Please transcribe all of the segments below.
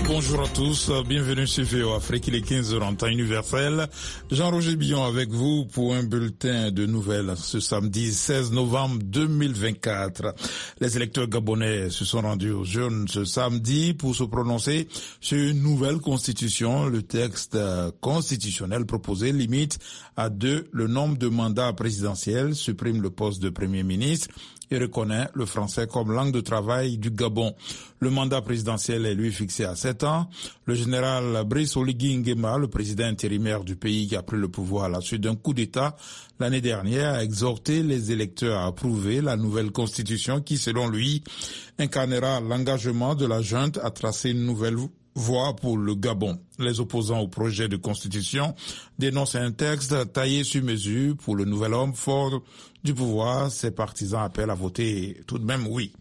Bonjour à tous, bienvenue sur VO Afrique, il est 15h en temps universel. Jean-Roger Billon avec vous pour un bulletin de nouvelles ce samedi 16 novembre 2024. Les électeurs gabonais se sont rendus aux urnes ce samedi pour se prononcer sur une nouvelle constitution. Le texte constitutionnel proposé limite à 2 le nombre de mandats présidentiels, supprime le poste de Premier ministre et reconnaît le français comme langue de travail du Gabon. Le mandat présidentiel est lui fixé à 7 ans. Le général Brice Oligui Nguema, le président intérimaire du pays qui a pris le pouvoir à la suite d'un coup d'État l'année dernière, a exhorté les électeurs à approuver la nouvelle constitution qui, selon lui, incarnera l'engagement de la junte à tracer une nouvelle voie pour le Gabon. Les opposants au projet de constitution dénoncent un texte taillé sur mesure pour le nouvel homme fort du pouvoir. Ses partisans appellent à voter tout de même oui.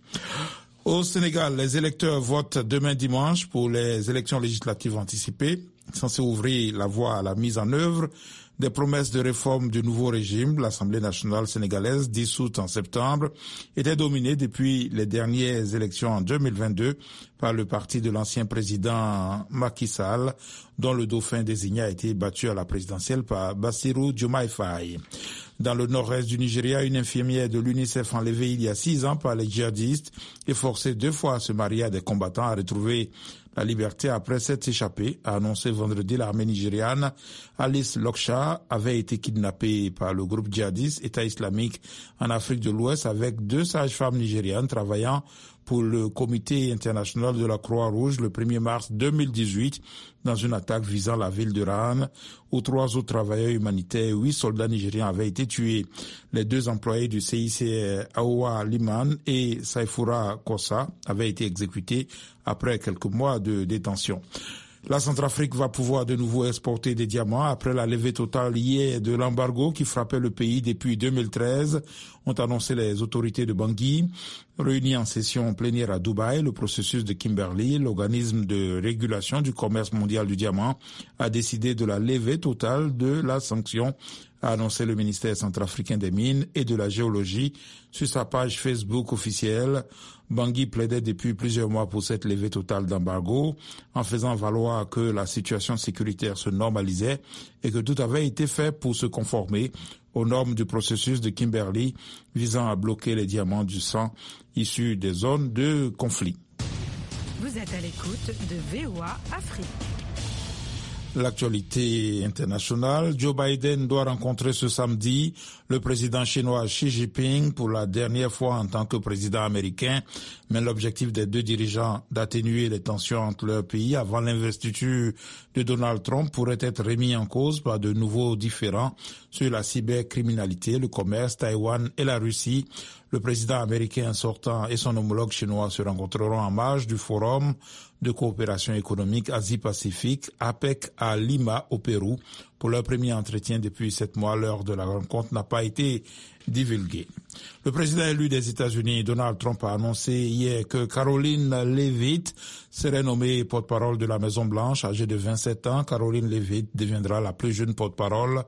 Au Sénégal, les électeurs votent demain dimanche pour les élections législatives anticipées, censées ouvrir la voie à la mise en œuvre des promesses de réforme du nouveau régime. L'Assemblée nationale sénégalaise, dissoute en septembre, était dominée depuis les dernières élections en 2022 par le parti de l'ancien président Macky Sall, dont le dauphin désigné a été battu à la présidentielle par Bassirou Diomaye Faye. Dans le nord-est du Nigeria, une infirmière de l'UNICEF enlevée il y a 6 ans par les djihadistes et forcée 2 fois à se marier à des combattants a retrouvé la liberté après s'être échappée, a annoncé vendredi l'armée nigériane. Alice Loksha avait été kidnappée par le groupe djihadiste État islamique en Afrique de l'Ouest avec 2 sages-femmes nigérianes travaillant pour le comité international de la Croix-Rouge le 1er mars 2018 dans une attaque visant la ville de Rahane où 3 autres travailleurs humanitaires et 8 soldats nigériens avaient été tués. Les 2 employés du CICR Aoua Liman et Saifoura Kossa avaient été exécutés après quelques mois de détention. La Centrafrique va pouvoir de nouveau exporter des diamants après la levée totale hier de l'embargo qui frappait le pays depuis 2013, ont annoncé les autorités de Bangui. Réunis en session plénière à Dubaï, le processus de Kimberley, l'organisme de régulation du commerce mondial du diamant, a décidé de la levée totale de la sanction, a annoncé le ministère centrafricain des Mines et de la Géologie sur sa page Facebook officielle. Bangui plaidait depuis plusieurs mois pour cette levée totale d'embargo, en faisant valoir que la situation sécuritaire se normalisait et que tout avait été fait pour se conformer aux normes du processus de Kimberley visant à bloquer les diamants du sang issus des zones de conflit. Vous êtes à l'écoute de VOA Afrique. L'actualité internationale, Joe Biden doit rencontrer ce samedi le président chinois Xi Jinping pour la dernière fois en tant que président américain, mais l'objectif des 2 dirigeants d'atténuer les tensions entre leurs pays avant l'investiture de Donald Trump pourrait être remis en cause par de nouveaux différends sur la cybercriminalité, le commerce, Taïwan et la Russie. Le président américain sortant et son homologue chinois se rencontreront en marge du Forum de coopération économique Asie-Pacifique, APEC, à Lima, au Pérou. Pour leur premier entretien depuis 7 mois, l'heure de la rencontre n'a pas été divulguée. Le président élu des États-Unis, Donald Trump, a annoncé hier que Caroline Leavitt serait nommée porte-parole de la Maison-Blanche. Âgée de 27 ans, Caroline Leavitt deviendra la plus jeune porte-parole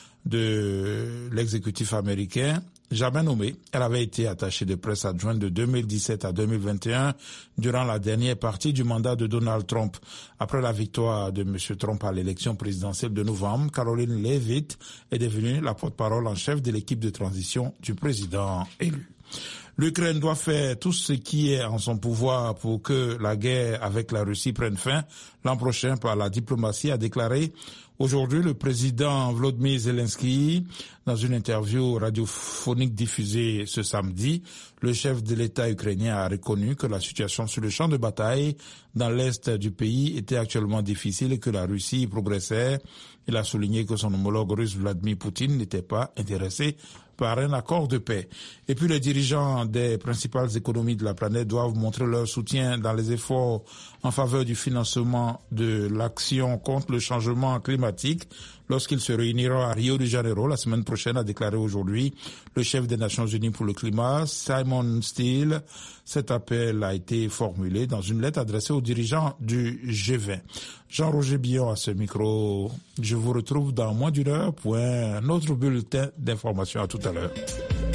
de l'exécutif américain. Jamais nommée, elle avait été attachée de presse adjointe de 2017 à 2021 durant la dernière partie du mandat de Donald Trump. Après la victoire de M. Trump à l'élection présidentielle de novembre, Caroline Leavitt est devenue la porte-parole en chef de l'équipe de transition du président élu. L'Ukraine doit faire tout ce qui est en son pouvoir pour que la guerre avec la Russie prenne fin l'an prochain par la diplomatie, a déclaré aujourd'hui le président Volodymyr Zelensky. Dans une interview radiophonique diffusée ce samedi, le chef de l'État ukrainien a reconnu que la situation sur le champ de bataille dans l'est du pays était actuellement difficile et que la Russie progressait. Il a souligné que son homologue russe Vladimir Poutine n'était pas intéressé par un accord de paix. Et puis les dirigeants des principales économies de la planète doivent montrer leur soutien dans les efforts en faveur du financement de l'action contre le changement climatique lorsqu'ils se réuniront à Rio de Janeiro la semaine prochaine, a déclaré aujourd'hui le chef des Nations Unies pour le climat, Simon Steele. Cet appel a été formulé dans une lettre adressée aux dirigeants du G20. Jean-Roger Billon à ce micro. Je vous retrouve dans moins d'1 heure pour un autre bulletin d'information. À tout à l'heure.